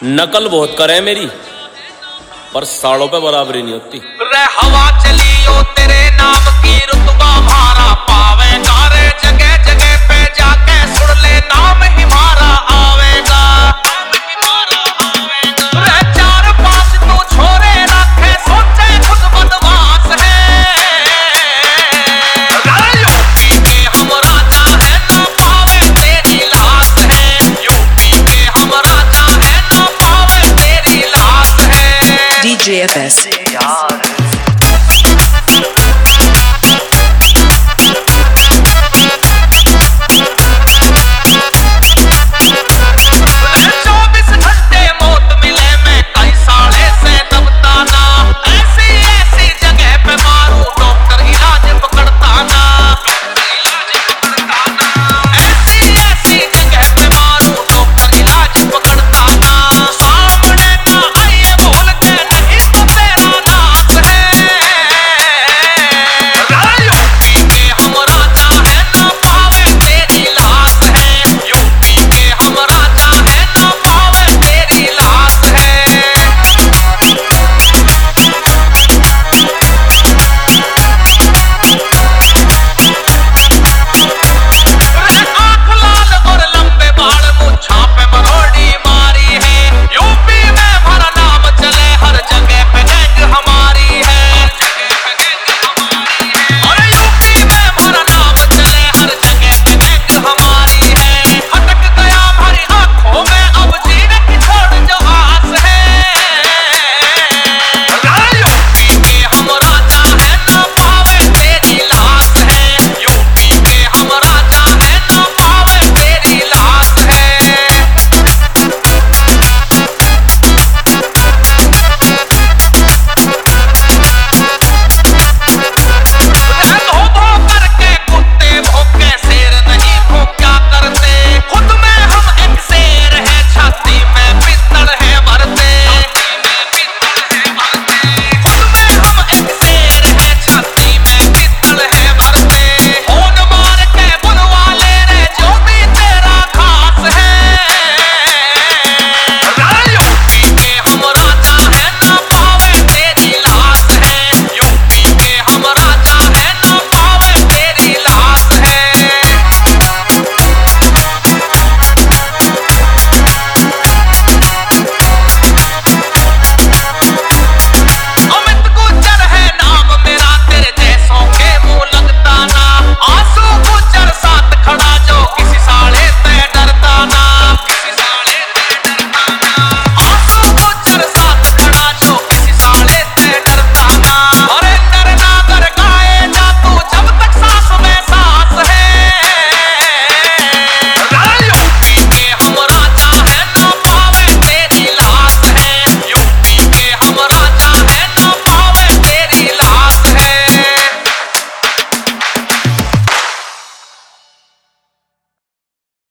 नकल बहुत करे मेरी, पर साड़ों पे बराबरी नहीं होती। रे हवा चली ओ तेरे नाम की रुतबा मारा पावेगा रे, जगह जगह पे जाके सुन ले नाम ही मारा आवेगा। रे चार पांच तू छोरे रखे सोचे खुद बदमाश है। यूपी के हम राजा है ना पावे तेरी लाश है। यूपी के हम राजा है ना पावे तेरी लाश है। DJ FS